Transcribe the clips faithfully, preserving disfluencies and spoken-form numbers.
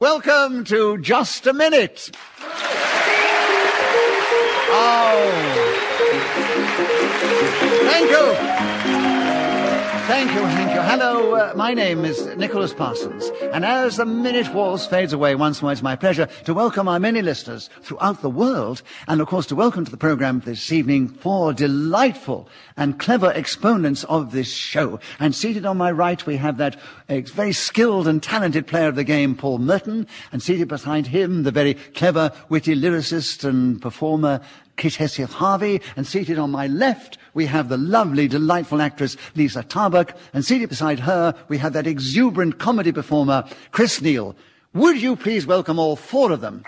Welcome to Just a Minute. Oh. Thank you. Thank you, thank you. Hello, uh, my name is Nicholas Parsons, and as the minute waltz fades away once more, it's my pleasure to welcome our many listeners throughout the world, and of course to welcome to the programme this evening four delightful and clever exponents of this show. And seated on my right, we have that uh, very skilled and talented player of the game, Paul Merton, and seated behind him, the very clever, witty lyricist and performer, Kit Hesketh-Harvey, and seated on my left, we have the lovely, delightful actress Lisa Tarbuck, and seated beside her, we have that exuberant comedy performer, Chris Neal. Would you please welcome all four of them?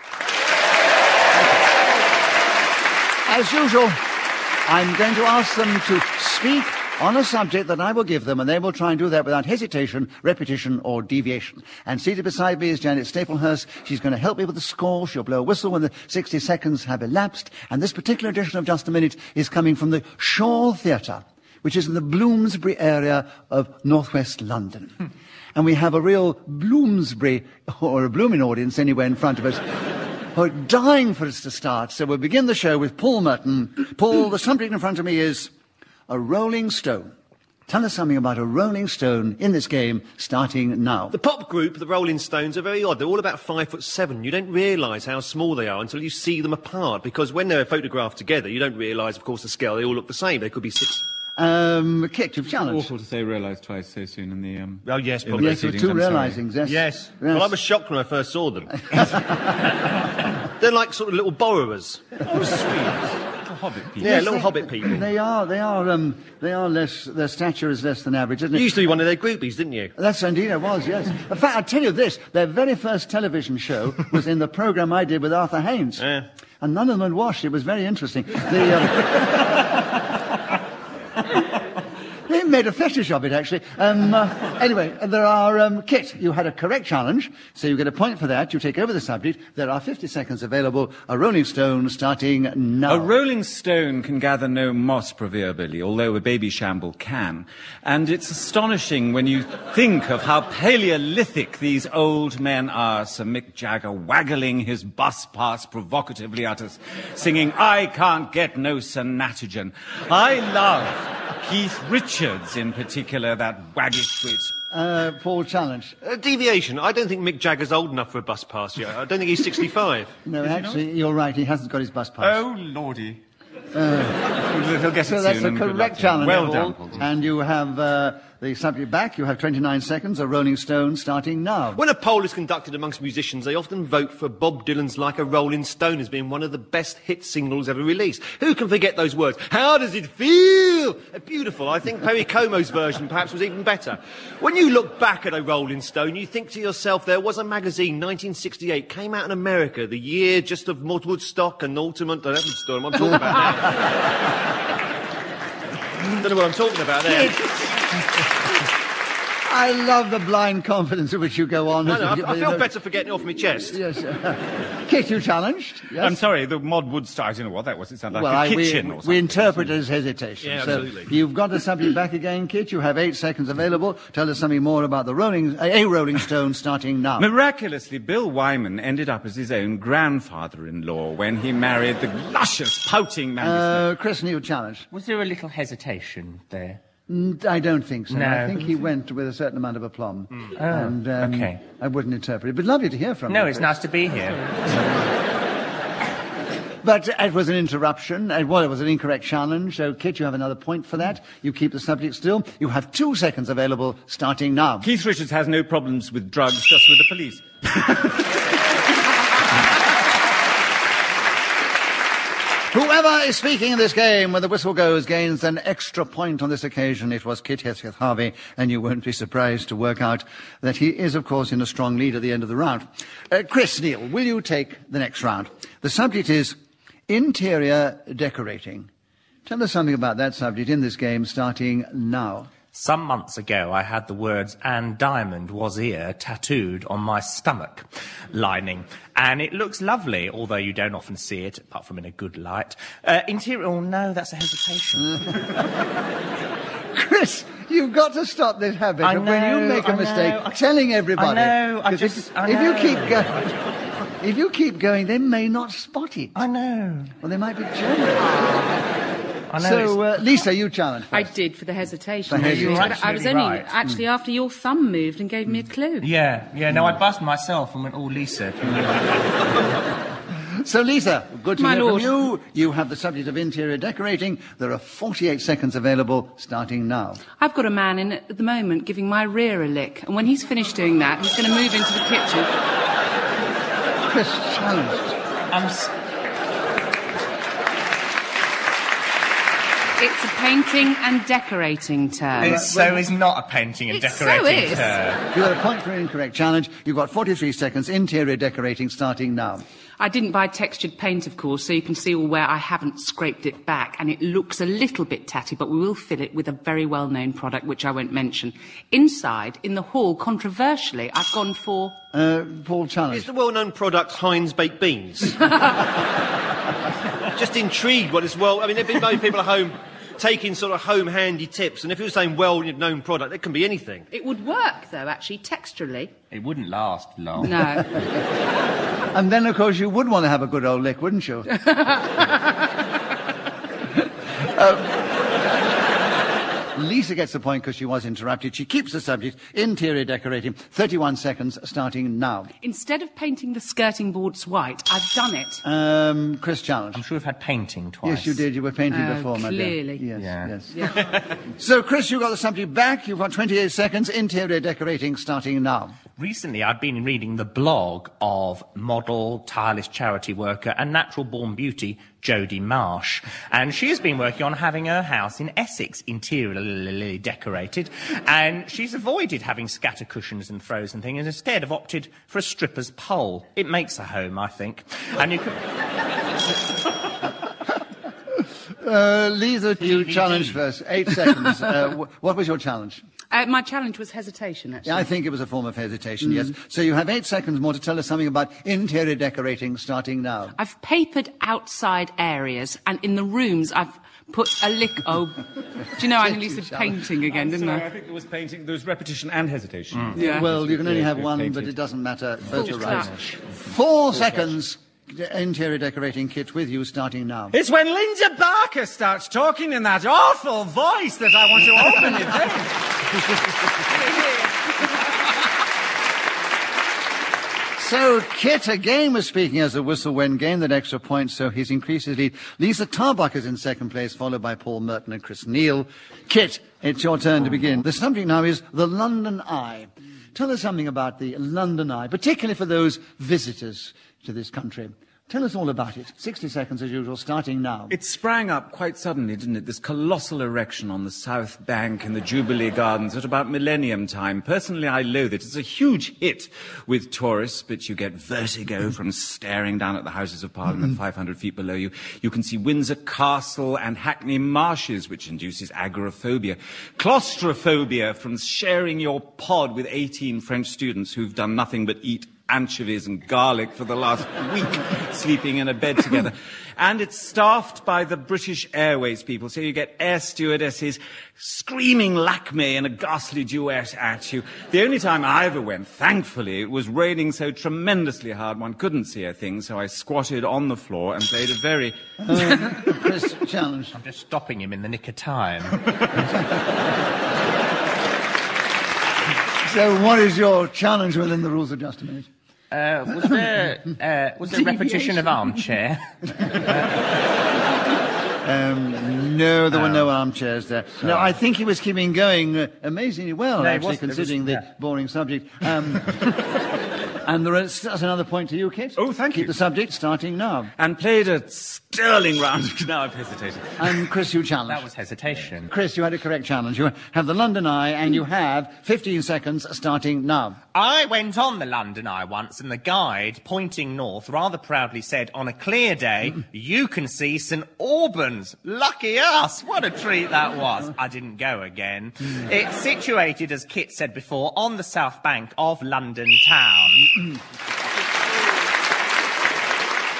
As usual, I'm going to ask them to speak on a subject that I will give them, and they will try and do that without hesitation, repetition, or deviation. And seated beside me is Janet Staplehurst. She's going to help me with the score. She'll blow a whistle when the sixty seconds have elapsed. And this particular edition of Just a Minute is coming from the Shaw Theatre, which is in the Bloomsbury area of northwest London. Hmm. And we have a real Bloomsbury, or a blooming audience anywhere in front of us, who are dying for us to start. So we'll begin the show with Paul Merton. Paul, the subject in front of me is a rolling stone. Tell us something about a rolling stone in this game, starting now. The pop group, the Rolling Stones, are very odd. They're all about five foot seven. You don't realise how small they are until you see them apart, because when they're photographed together, you don't realise, of course, the scale. They all look the same. They could be six... Um, Kit, you've challenged. It's awful to say realise twice so soon in the... Um, oh, yes, probably. Yes, there were two realisings, yes. yes. Yes. Well, I was shocked when I first saw them. They're like sort of little borrowers. Oh, sweet. Hobbit people. Yeah, Yes, little they, hobbit people. They are, they are, um, they are less, their stature is less than average, isn't it? You used to be one of their groupies, didn't you? That's indeed it was, yes. In fact, I'll tell you this, their very first television show was in the programme I did with Arthur Haynes. Yeah. And none of them had washed. It was very interesting. The, um, They made a fetish of it, actually. Um, uh, anyway, there are... Um, Kit, you had a correct challenge, so you get a point for that. You take over the subject. There are fifty seconds available. A rolling stone starting now. A rolling stone can gather no moss, proverbially, although a baby shamble can. And it's astonishing when you think of how paleolithic these old men are. Sir Mick Jagger waggling his bus pass provocatively at us, singing, "I can't get no Sanatogen." I love Keith Richards, in particular, that waggish wit. Uh, Paul, challenge. Uh, deviation. I don't think Mick Jagger's old enough for a bus pass yet. I don't think he's sixty-five. No, actually, you're right. He hasn't got his bus pass. Oh, lordy. Uh, He'll get so it that's soon, a and good luck correct to him. challenge. Well Paul. done, Paul. And you have uh, the subject back. You have twenty-nine seconds. A rolling stone starting now. When a poll is conducted amongst musicians, they often vote for Bob Dylan's Like a Rolling Stone as being one of the best hit singles ever released. Who can forget those words? How does it feel? Uh, beautiful. I think Perry Como's version perhaps was even better. When you look back at a Rolling Stone, you think to yourself, there was a magazine, nineteen sixty-eight, came out in America, the year just of Woodstock and Ultimate... I don't know what story I'm talking about now. Don't know what I'm talking about there. I love the blind confidence with which you go on. No, no, I, I feel better for getting it off my chest. Yes. Uh, Kit, you challenged? Yes? I'm sorry, the mod would start. I don't know what that was. It sounded like well, a I, kitchen we, or something. we interpret it as hesitation. Yeah, so absolutely. You've got the subject back again, Kit. You have eight seconds available. Tell us something more about the rolling, uh, a Rolling Stone starting now. Miraculously, Bill Wyman ended up as his own grandfather-in-law when he married the luscious, pouting Mandy Uh, Chris Neal, challenge. Was there a little hesitation there? Mm, I don't think so. No. I think he went with a certain amount of aplomb. Mm. And, Oh, um, okay. I wouldn't interpret it. But lovely to hear from you. No, it's Chris. nice to be here. But it was an interruption. It, well, it was an incorrect challenge. So, Kit, you have another point for that. You keep the subject still. You have two seconds available, starting now. Keith Richards has no problems with drugs, just with the police. Whoever is speaking in this game when the whistle goes gains an extra point on this occasion. It was Kit Hesketh-Harvey, and you won't be surprised to work out that he is, of course, in a strong lead at the end of the round. Uh, Chris Neal, will you take the next round? The subject is interior decorating. Tell us something about that subject in this game, starting now. Some months ago, I had the words "Anne Diamond was here" tattooed on my stomach lining. And it looks lovely, although you don't often see it, apart from in a good light. Uh, interior... Oh, no, that's a hesitation. Chris, You've got to stop this habit I of when you know, make a I mistake, know, I- telling everybody. I know, I 'Cause just- if, I if you know. keep going, if you keep going, they may not spot it. I know. Well, they might be jealous. I know. So, uh, Lisa, you challenge I first. did for the hesitation. For hesitation. But I was Absolutely only right. actually after your thumb moved and gave me a clue. Yeah, yeah. No, I buzzed myself and went, "Oh, Lisa." So, Lisa, good to My hear lord. from you. You have the subject of interior decorating. There are forty-eight seconds available, starting now. I've got a man in at the moment giving my rear a lick, and when he's finished doing that, he's going to move into the kitchen. Chris challenged. I'm. S- It's a painting and decorating term. It so is not a painting and It so decorating is. term. You got a point for an incorrect challenge. You've got forty-three seconds, interior decorating, starting now. I didn't buy textured paint, of course, so you can see all where I haven't scraped it back, and it looks a little bit tatty, but we will fill it with a very well-known product, which I won't mention. Inside, in the hall, controversially, I've gone for... Uh, Paul Is challenged. the well-known product Heinz baked beans? Just intrigued what is well. I mean, there have been many people at home taking sort of home handy tips, and if you were saying well-known product, it can be anything. It would work, though, actually, texturally. It wouldn't last long. No. And then, of course, you would want to have a good old lick, wouldn't you? uh, Lisa gets the point because she was interrupted. She keeps the subject, interior decorating, thirty-one seconds, starting now. Instead of painting the skirting boards white, I've done it. Um, Chris challenged. I'm sure we've had painting twice. Yes, you did. You were painting Oh, before, my dear. clearly. Yes, Yeah. yes. Yeah. So, Chris, you got the subject back. You've got twenty-eight seconds, interior decorating, starting now. Recently, I've been reading the blog of model, tireless charity worker and natural-born beauty Jodie Marsh. And she has been working on having her house in Essex interiorly decorated. And she's avoided having scatter cushions and throws and things, and instead have opted for a stripper's pole. It makes a home, I think. And you can... Uh, Lisa, you D V D. challenged first. Eight seconds. Uh, wh- what was your challenge? Uh, my challenge was hesitation, actually. Yeah, I think it was a form of hesitation, yes. So you have eight seconds more to tell us something about interior decorating, starting now. I've papered outside areas, and in the rooms I've put a lick... Oh, do you know, I nearly said painting again, didn't Sorry, I? I think there was painting, there was repetition and hesitation. Yeah. Well, you can only Yes, have we've one, painted. but it doesn't matter. Both Full are right. touch. Four seconds, interior decorating kit with you, starting now. It's when Linda Barker starts talking in that awful voice that I want to open your So, Kit again was speaking as a whistle when gained that extra point, so he's increased his lead. Lisa Tarbuck is in second place, followed by Paul Merton and Chris Neal. Kit, it's your turn to begin. The subject now is the London Eye. Tell us something about the London Eye, particularly for those visitors to this country. Tell us all about it. sixty seconds as usual, starting now. It sprang up quite suddenly, didn't it? This colossal erection on the South Bank in the Jubilee Gardens at about millennium time. Personally, I loathe it. It's a huge hit with tourists, but you get vertigo from staring down at the Houses of Parliament five hundred feet below you. You can see Windsor Castle and Hackney Marshes, which induces agoraphobia. Claustrophobia from sharing your pod with eighteen French students who've done nothing but eat anchovies and garlic for the last week, sleeping in a bed together. And it's staffed by the British Airways people, so you get air stewardesses screaming Lakme in a ghastly duet at you. The only time I ever went, thankfully, it was raining so tremendously hard one couldn't see a thing, so I squatted on the floor and played a very... Um, Chris, challenge. I'm just stopping him in the nick of time. So, what is your challenge within the rules of just a minute? Uh, was there uh, was there repetition of armchair? Um, no, there were no armchairs there. No, I think he was keeping going uh, amazingly well, No, it actually, was- it was- considering the yeah. boring subject. Um, and there is that's another point to you, Kit. Oh, thank Keep you. the subject starting now. and played a sterling round. Now I've hesitated. And Chris, you challenge. That was hesitation. Chris, you had a correct challenge. You have the London Eye, and you have fifteen seconds starting now. I went on the London Eye once, and the guide, pointing north, rather proudly said, on a clear day, you can see St Albans. Lucky us! What a treat that was. I didn't go again. It's situated, as Kit said before, on the south bank of London town. So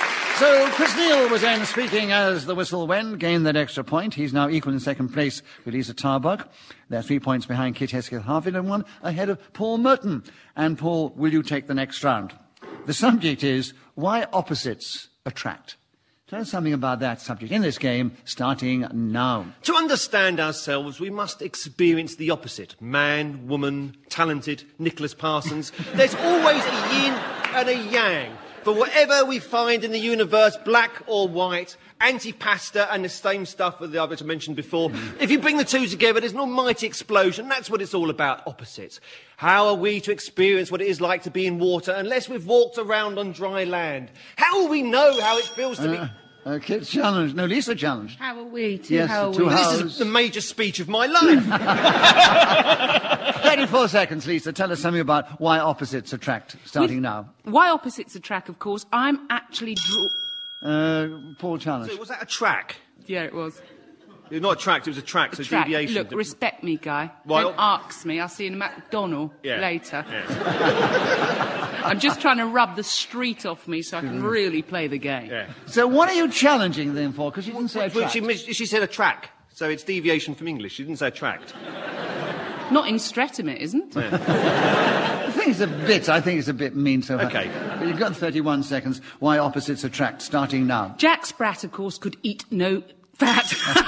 So Chris Neal was in speaking as the whistle went, gained that extra point. He's now equal in second place with Lisa Tarbuck. They're three points behind Kit Hesketh-Harvey and one ahead of Paul Merton. And Paul, will you take the next round? The subject is why opposites attract. Tell us something about that subject in this game, starting now. To understand ourselves, we must experience the opposite. Man, woman, talented, Nicholas Parsons. There's always a yin and a yang. For whatever we find in the universe, black or white, antipasta and the same stuff that the others I mentioned before, if you bring the two together, there's an almighty explosion. That's what it's all about, opposites. How are we to experience what it is like to be in water unless we've walked around on dry land? How will we know how it feels to Uh, be... uh, Kit challenged. No, Lisa challenged. How are we? Two Yes, how are two we? how- This is the major speech of my life. thirty-four seconds, Lisa. Tell us something about why opposites attract, starting With- now. Why opposites attract, of course. I'm actually draw... Uh, Paul challenged. So was that a track? Yeah, it was. It was not a track, it was a track, so Track. deviation. Look, respect me, guy. Why- Don't ask me. I'll see you in a McDonald's Yeah. later. Yeah. I'm just trying to rub the street off me so I can really play the game. Yeah. So what are you challenging them for? Because you didn't say Well, attract. she, mis- she said a track, so it's deviation from English. She didn't say tract. Not in Streatham, it isn't. I think it's a bit, I think it's a bit mean so far. Okay. But you've got thirty-one seconds. Why opposites attract, starting now. Jack Sprat, of course, could eat no fat.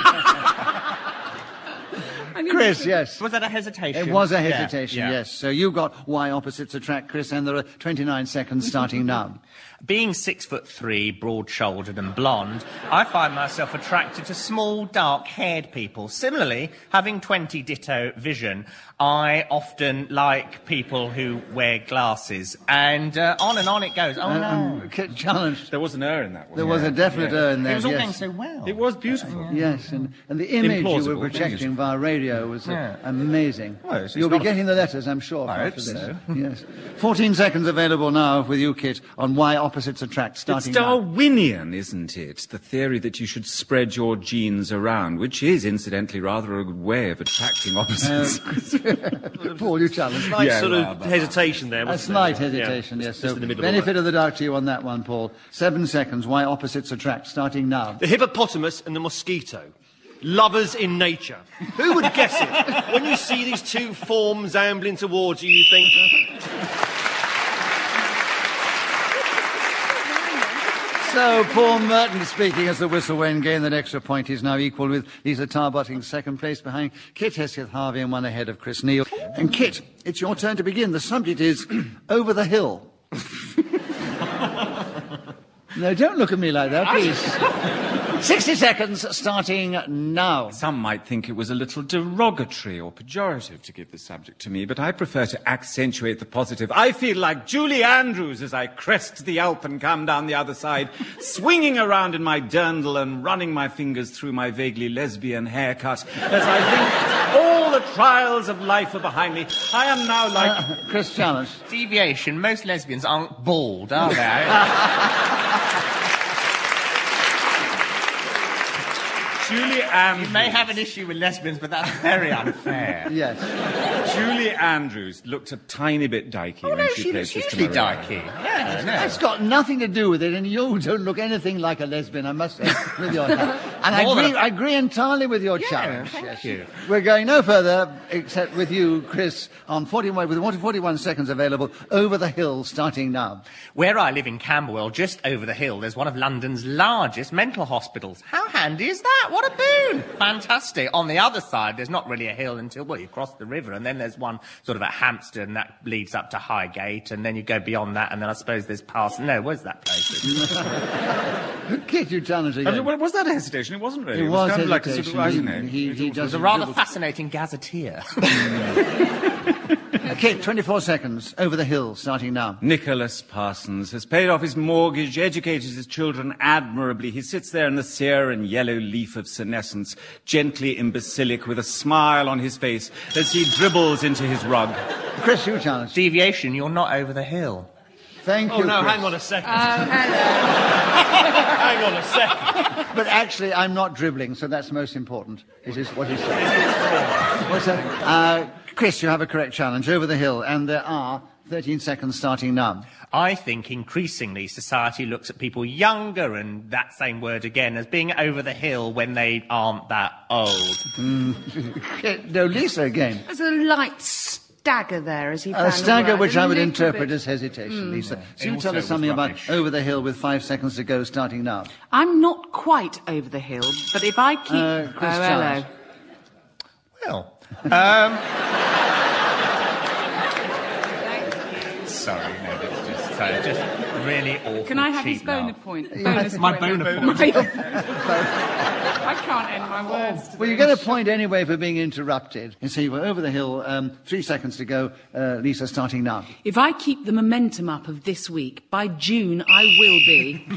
Chris, yes. Was that a hesitation? It was a Yeah, hesitation, yeah. yes. So you got why opposites attract, Chris, and there are twenty-nine seconds starting now. Being six foot three, broad-shouldered and blonde, I find myself attracted to small, dark-haired people. Similarly, having twenty ditto vision, I often like people who wear glasses. And uh, on and on it goes. Oh, no. Um, Kit challenged. There was an er in that one. There was a definite Yeah. er in there, It was all yes. going so well. It was beautiful. Yes, and, and the image you Implausible, were projecting via radio was uh, Yeah. amazing. Well, it's- it's You'll be not a- getting the letters, I'm sure. I after hope this. so. Yes. fourteen seconds available now with you, Kit, on why opposites attract, It's starting now. Darwinian, isn't it? The theory that you should spread your genes around, which is, incidentally, rather a good way of attracting opposites. Paul, you challenged. Slight Yeah, sort well, of but- hesitation there, A wasn't slight there? hesitation, Yeah, yes. just So in the middle of all benefit that. of the doubt to you on that one, Paul. Seven seconds. Why opposites attract, starting now. The hippopotamus and the mosquito. Lovers in nature. Who would guess it? When you see these two forms ambling towards you, you think... So Paul Merton speaking as the whistle when gained that extra point. He's now equal with Lisa Tarbuck in second place behind Kit Hesketh-Harvey and one ahead of Chris Neal. And Kit, it's your turn to begin. The subject is Over the Hill. No, don't look at me like that, please. sixty seconds starting now. Some might think it was a little derogatory or pejorative to give the subject to me, but I prefer to accentuate the positive. I feel like Julie Andrews as I crest the Alp and come down the other side, swinging around in my dirndl and running my fingers through my vaguely lesbian haircut, as I think all the trials of life are behind me. I am now like... Uh, Chris challenge. Deviation. Most lesbians aren't bald, are they? Julie Andrews. You may have an issue with lesbians, but that's very unfair. Yes. Julie Andrews looked a tiny bit dykey Oh, when no, she, she played looks Sister hugely Maria. dykey. Yeah, no. That's got nothing to do with it, and you don't look anything like a lesbian, I must say, with your And I More than agree, a- I agree entirely with your Yeah, challenge. thank yes. you. We're going no further, except with you, Chris, on forty-one, with forty-one seconds available, Over the Hill, starting now. Where I live in Camberwell, just over the hill, there's one of London's largest mental hospitals. How handy is that? What a boon! Fantastic. On the other side, there's not really a hill until, well, you cross the river, and then there's one sort of at Hampstead, and that leads up to Highgate, and then you go beyond that, and then I suppose there's past... No, where's that place? Kit, you challenge I again. mean, well, was that a hesitation? It wasn't really. It was kind of like a sort of, hesitation. I don't know. He- he It does- was It's a rather fascinating gazetteer. Kit, twenty-four seconds, Over the Hill, starting now. Nicholas Parsons has paid off his mortgage, educated his children admirably. He sits there in the sere and yellow leaf of senescence, gently imbecilic, with a smile on his face as he dribbles into his rug. Chris, you challenge. Deviation, you're not over the hill. Thank Oh, you, no, Chris. hang on a second. Oh, hello. Hang on a second. But actually, I'm not dribbling, so that's most important. It is what he said. What's that? Uh, Chris, you have a correct challenge, Over the Hill, and there are thirteen seconds starting now. I think increasingly society looks at people younger, and that same word again, as being over the hill when they aren't that old. Mm. No, Lisa again. There's a light stagger there as he found A stagger word, which a I would little interpret bit. as hesitation, Mm. Lisa. Yeah. So you Also tell us was something about rubbish. over the hill with five seconds to go starting now. I'm not quite over the hill, but if I keep... Uh, Chris oh, Charles. Well, um... Sorry, no, it's just, so just really awful. Can I have cheap his bonus laugh. point? Bonus My point. bonus My- point. I can't end my words. Well, you get a point anyway for being interrupted. And so you were over the hill, um, three seconds to go. Uh, Lisa, starting now. If I keep the momentum up of this week, by June I will be...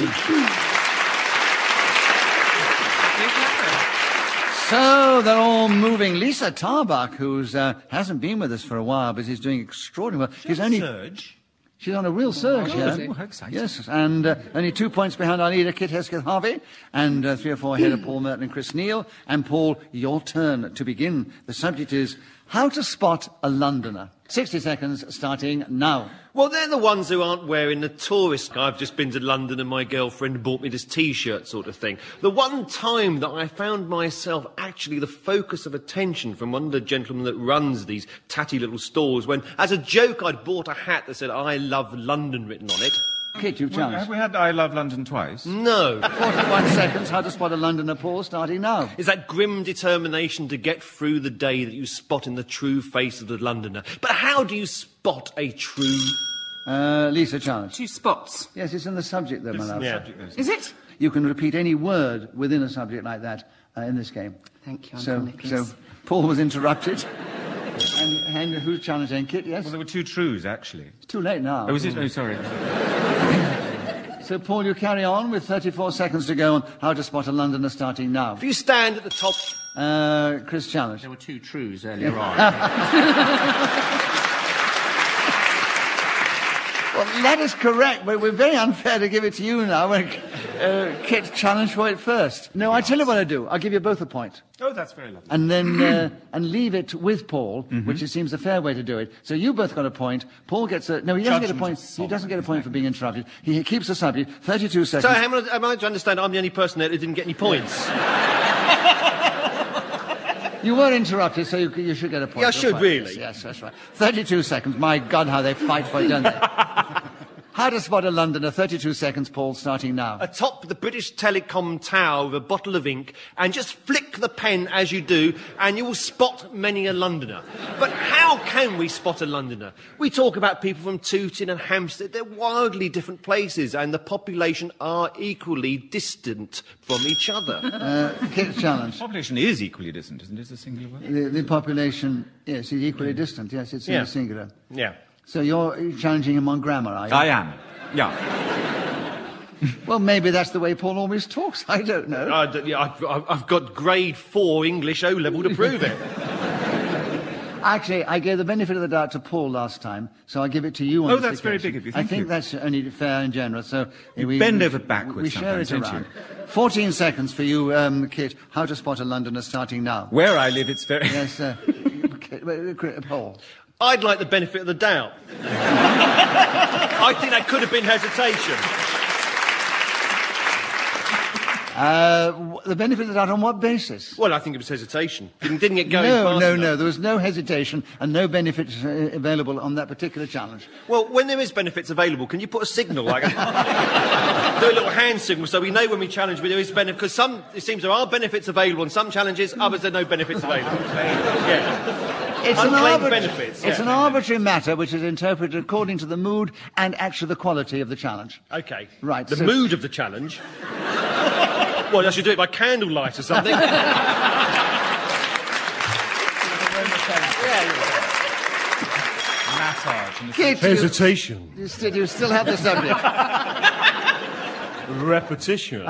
So they're all moving. Lisa Tarbuck, who's uh, hasn't been with us for a while, but is doing extraordinarily well. She's only Surge. she's on a real surge, Oh, yeah. is it? Oh, how exciting. Yes, and uh, only two points behind our leader, Kit Hesketh-Harvey, and uh, three or four ahead of Paul Merton and Chris Neal. And Paul, your turn to begin. The subject is how to spot a Londoner. sixty seconds starting now. Well, they're the ones who aren't wearing the tourist. I've just been to London and my girlfriend bought me this T-shirt sort of thing. The one time that I found myself actually the focus of attention from one of the gentlemen that runs these tatty little stores when, as a joke, I'd bought a hat that said, I love London written on it. Kit, you've Well, chanced. have we had I Love London twice? No. forty-one seconds, how to spot a Londoner, Paul, starting now. Is that grim determination to get through the day that you spot in the true face of the Londoner. But how do you spot a true... Uh, Lisa, challenge. Two spots. Yes, it's in the subject there, my love. Yeah. Is it? You can repeat any word within a subject like that uh, in this game. Thank you, So, Uncle Nicholas. so Paul was interrupted. and, and who's challenging? Kit, yes? Well, there were two trues, actually. It's too late now. Oh, is it? Oh, sorry. So, Paul, you carry on with thirty-four seconds to go on how to spot a Londoner starting now. If you stand at the top... Uh, Chris, challenge. There were two trues earlier on. Well, that is correct, but we're very unfair to give it to you now when uh, Kit challenged for it first. No, I tell you what I do. I'll give you both a point. Oh, that's very lovely. And then uh, and leave it with Paul, which it seems a fair way to do it. So you both got a point. Paul gets a no. He doesn't get a point. He doesn't get a point for being interrupted. He, he keeps the subject. Thirty-two So seconds. am I, am I to understand I'm the only person there that didn't get any points? You were interrupted, so you, you should get a point. Yeah, I You're should, fine. really. Yes, yes, that's right. Thirty-two seconds. My God, how they fight for it, don't they? How to spot a Londoner. Thirty-two seconds. Paul, starting now. Atop the British Telecom tower with a bottle of ink and just flick the pen as you do and you will spot many a Londoner. But how can we spot a Londoner? We talk about people from Tooting and Hampstead. They're wildly different places and the population are equally distant from each other. Uh, Kit, challenge. Population is equally distant, isn't it? It's a singular word. The, the population, yes, is equally distant. Yes, it's in Yeah. the singular. Yeah. So you're challenging him on grammar, are you? I am. Yeah. Well, maybe that's the way Paul always talks. I don't know. I d- yeah, I've, I've- I've got grade four English O-level to prove it. Actually, I gave the benefit of the doubt to Paul last time, so I give it to you on Oh, this that's very occasion. big of you. I Thank think you. that's only fair and generous. So You we bend we- over backwards We share it sometimes, don't around. Fourteen seconds for you, um, Kit. How to spot a Londoner starting now. Where I live, it's very... Yes, uh, Kit, uh, Paul. I'd like the benefit of the doubt. I think that could have been hesitation. Uh, w- the benefit of the doubt on what basis? Well, I think it was hesitation. Didn't, didn't get going No, fast no, enough. no. There was no hesitation and no benefit uh, available on that particular challenge. Well, when there is benefits available, can you put a signal, like a, do a little hand signal, so we know when we challenge where there is benefit? Because some, it seems there are benefits available on some challenges, others there are no benefits available. Yeah. It's an, Unclaimed arbit- benefits, it's yeah. an arbitrary matter which is interpreted according to the mood and actually the quality of the challenge. Okay. Right, The so- mood of the challenge. Well, I should do it by candlelight or something. Massage. And Kit, you, Hesitation. you, still, you still have the subject. Repetition.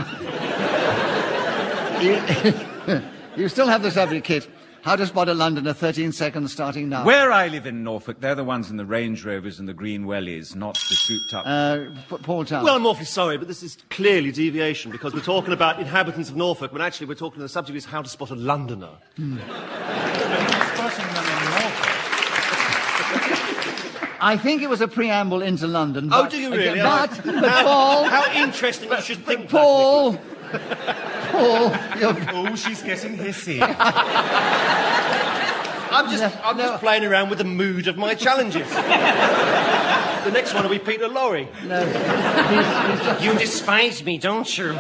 you, you still have the subject, Kit. How to spot a Londoner, thirteen seconds starting now. Where I live in Norfolk, they're the ones in the Range Rovers and the Green Wellies, not the souped-up... Uh, P- Paul Town. Well, I'm awfully sorry, but this is clearly deviation because we're talking about inhabitants of Norfolk when actually we're talking, the subject is how to spot a Londoner. I think it was a preamble into London. Oh, but, do you really? But, Oh. but Paul... How interesting you should think that, Paul... Paul, you're... Oh, she's getting hissy. I'm just, No, I'm no. just playing around with the mood of my challenges. The next one will be Peter Lorre. No, he's, he's just... You despise me, don't you?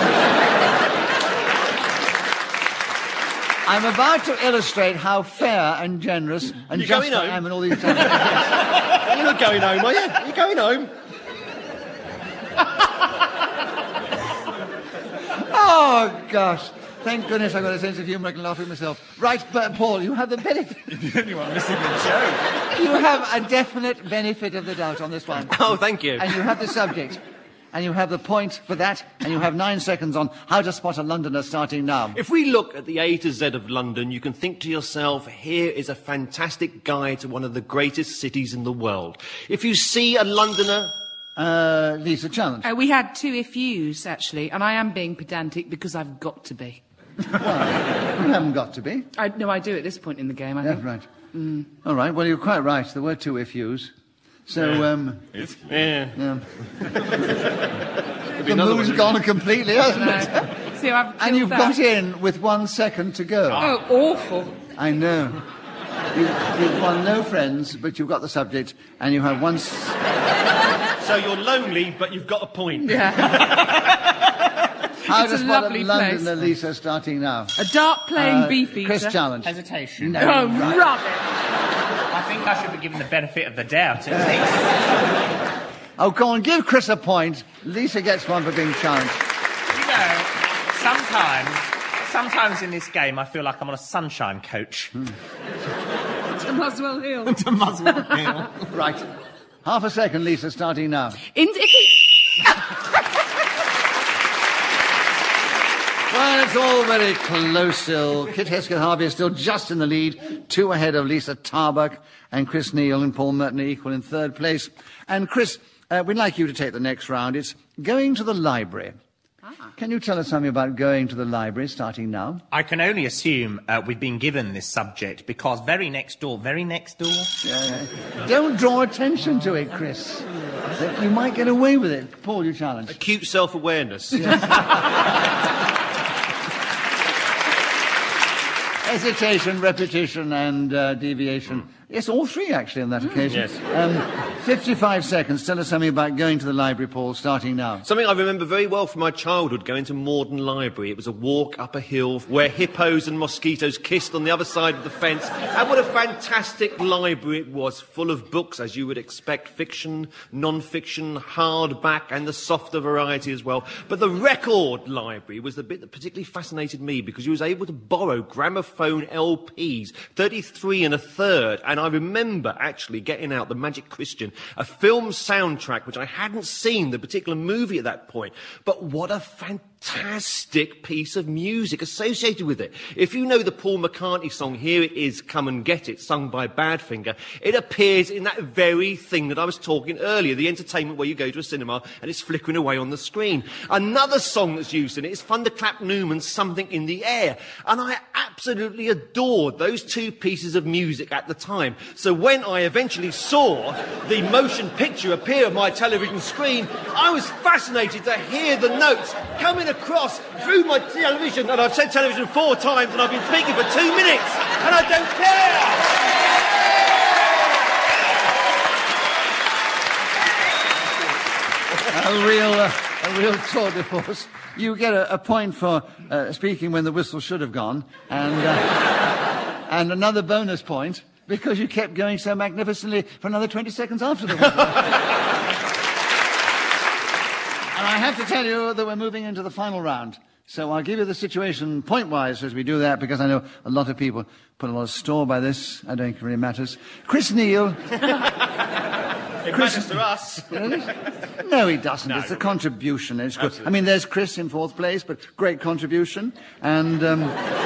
I'm about to illustrate how fair and generous and You just going I home? am in all these times. You're not going home, are you? You're going home. Oh, gosh. Thank goodness I've got a sense of humour. I can laugh at myself. Right, but Paul, you have the benefit. The only one missing the joke. You have a definite benefit of the doubt on this one. Oh, thank you. And you have the subject. And you have the point for that. And you have nine seconds on how to spot a Londoner starting now. If we look at the A to Z of London, you can think to yourself, here is a fantastic guide to one of the greatest cities in the world. If you see a Londoner... Uh, Lisa, challenge. Uh, we had two if yous, actually, and I am being pedantic because I've got to be. Well, you haven't got to be. I, no, I do at this point in the game, I Yeah, think. right. Mm. All right, well, you're quite right. There were two if yous. So, um... Yeah. yeah. There'll be The another mood's one. gone completely, hasn't it? No. See, I've And killed you've that. got in with one second to go. Oh, awful. I know. You, you've won no friends, but you've got the subject, and you have one... S- So you're lonely, but you've got a point. Yeah. How It's to a spot lovely a Londoner, place. Lisa, starting now. A dark playing Uh, beefeater. Chris, challenge. Hesitation. No. Oh, right. rubbish. I think I should be given the benefit of the doubt, at least. Oh, go on, give Chris a point. Lisa gets one for being challenged. You know, sometimes, sometimes in this game, I feel like I'm on a sunshine coach. To Muswell Hill. To Muswell Hill. Right. Half a second, Lisa, starting now. In, if he... Well, it's all very close still. Kit Hesketh-Harvey is still just in the lead, two ahead of Lisa Tarbuck, and Chris Neal and Paul Merton are equal in third place. And Chris, uh, we'd like you to take the next round. It's going to the library. Can you tell us something about going to the library, starting now? I can only assume uh, we've been given this subject because very next door, very next door... Yeah. Don't draw attention to it, Chris. That you might get away with it. Paul, you challenge. Acute self-awareness. Hesitation, repetition, and uh, deviation. Yes, all three, actually, on that occasion. Yes. Um, fifty-five seconds. Tell us something about going to the library, Paul, starting now. Something I remember very well from my childhood, going to Morden Library. It was a walk up a hill where hippos and mosquitoes kissed on the other side of the fence. And what a fantastic library it was, full of books, as you would expect, fiction, non-fiction, hardback, and the softer variety as well. But the record library was the bit that particularly fascinated me because you was able to borrow gramophone L Ps, thirty-three and a third, and I remember actually getting out The Magic Christian, a film soundtrack which I hadn't seen the particular movie at that point. But what a fantastic piece of music associated with it. If you know the Paul McCartney song, Here It Is, Come and Get It, sung by Badfinger, it appears in that very thing that I was talking earlier, the entertainment where you go to a cinema and it's flickering away on the screen. Another song that's used in it is Thunderclap Newman's Something in the Air. And I absolutely adored those two pieces of music at the time. So when I eventually saw the motion picture appear on my television screen, I was fascinated to hear the notes coming across through my television. And I've said television four times and I've been speaking for two minutes and I don't care! A real, uh, a real tour de force. You get a, a point for uh, speaking when the whistle should have gone, and uh, and another bonus point because you kept going so magnificently for another twenty seconds after the whistle. And I have to tell you that we're moving into the final round. So I'll give you the situation point-wise as we do that, because I know a lot of people put a lot of store by this. I don't think it really matters. Chris Neal. It matters to us. No, he doesn't. No. It's a contribution. It's good. I mean, there's Chris in fourth place, but great contribution. And um,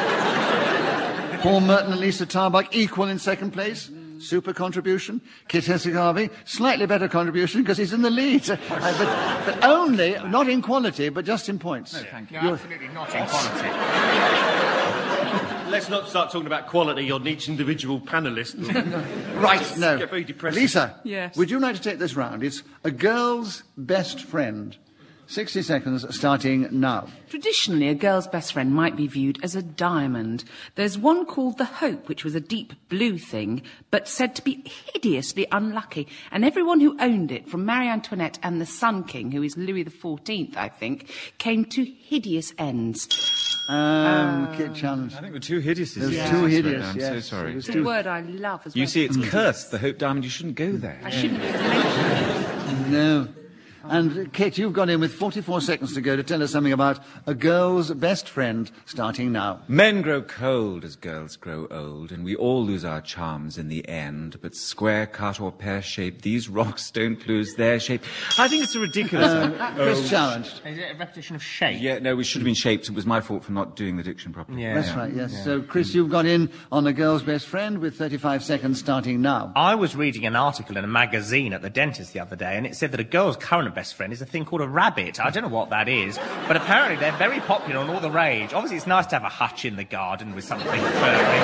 Paul Merton and Lisa Tarbuck equal in second place. Super contribution. Kit Hesketh-Harvey, slightly better contribution because he's in the lead. Uh, but, but only, not in quality, but just in points. No, thank you. No, absolutely not in quality. let's not start talking about quality on each individual panellist. Right, no. Get very depressing. Lisa, Yes. would you like to take this round? It's a girl's best friend. sixty seconds starting now. Traditionally, a girl's best friend might be viewed as a diamond. There's one called the Hope, which was a deep blue thing, but said to be hideously unlucky. And everyone who owned it, from Marie Antoinette and the Sun King, who is Louis the fourteenth, I think, came to hideous ends. Um, Kit challenge. I think we're too hideous. It was Yeah. too Right, hideous, I'm yes. so sorry. It was It's too- a word I love as well. You see, it's cursed, the Hope Diamond. You shouldn't go there. I shouldn't have mentioned it. No. And, uh, Kit, you've gone in with forty-four seconds to go to tell us something about a girl's best friend, starting now. Men grow cold as girls grow old, and we all lose our charms in the end. But square, cut, or pear-shaped, these rocks don't lose their shape. I think it's a ridiculous... Uh, Chris challenged. Is it a repetition of shape? Yeah, no, we should have been shaped. It was my fault for not doing the diction properly. Yeah. That's right, yes. So, Chris, you've got in on a girl's best friend with thirty-five seconds starting now. I was reading an article in a magazine at the dentist the other day, and it said that a girl's current best friend is a thing called a rabbit. I don't know what that is, but apparently they're very popular and all the rage. Obviously, it's nice to have a hutch in the garden with something furry.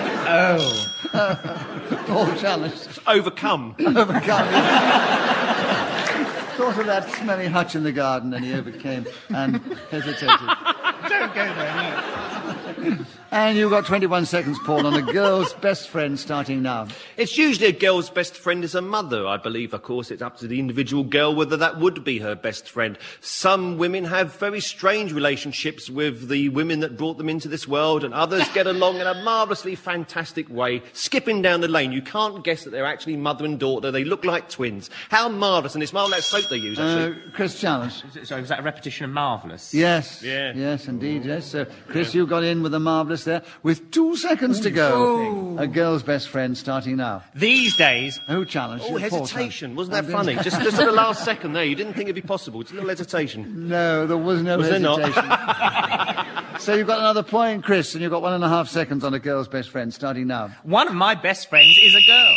Oh. Paul challenged. Overcome. Overcome. Thought of that smelly hutch in the garden, and he overcame and hesitated. Don't go there, no. And you've got twenty-one seconds, Paul, on a girl's best friend starting now. It's usually a girl's best friend is a mother, I believe. Of course, it's up to the individual girl whether that would be her best friend. Some women have very strange relationships with the women that brought them into this world, and others get along in a marvellously fantastic way, skipping down the lane. You can't guess that they're actually mother and daughter. They look like twins. How marvellous, and it's marvellous soap they use, actually. Uh, Chris challenged. So is that a repetition of Marvellous? Yes. Yeah. Yes, indeed, yes. So, Chris, you got in with a marvellous there. With two seconds to go. A girl's best friend starting now. These days, Who challenged? Oh, you? Paul hesitation. challenged. Wasn't that And funny? then- just, just at the last second there. You didn't think it'd be possible. It's a little hesitation. No, there was no Was there not? hesitation. So you've got another point, Chris, and you've got one and a half seconds on a girl's best friend starting now. one of my best friends is a girl.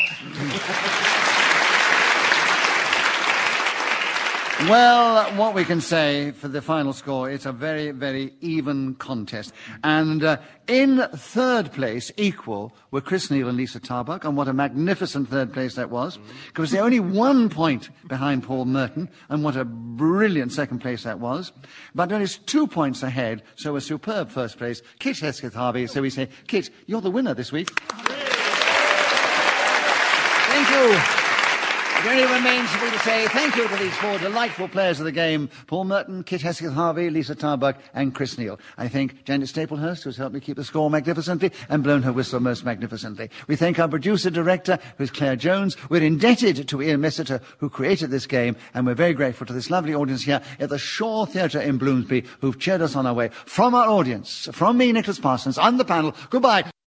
Well, what we can say for the final score, it's a very, very even contest. And uh, in third place, equal, were Chris Neal and Lisa Tarbuck, and what a magnificent third place that was. Because they're only one point behind Paul Merton, and what a brilliant second place that was. But only two points ahead, so a superb first place, Kit Hesketh Harvey. So we say, Kit, you're the winner this week. Thank you. It only remains for me to say thank you to these four delightful players of the game, Paul Merton, Kit Hesketh Harvey, Lisa Tarbuck and Chris Neal. I thank Janet Staplehurst, who's helped me keep the score magnificently and blown her whistle most magnificently. We thank our producer-director, who's Claire Jones. We're indebted to Ian Messiter, who created this game, and we're very grateful to this lovely audience here at the Shaw Theatre in Bloomsbury, who've cheered us on our way. From our audience, from me, Nicholas Parsons, on the panel, goodbye.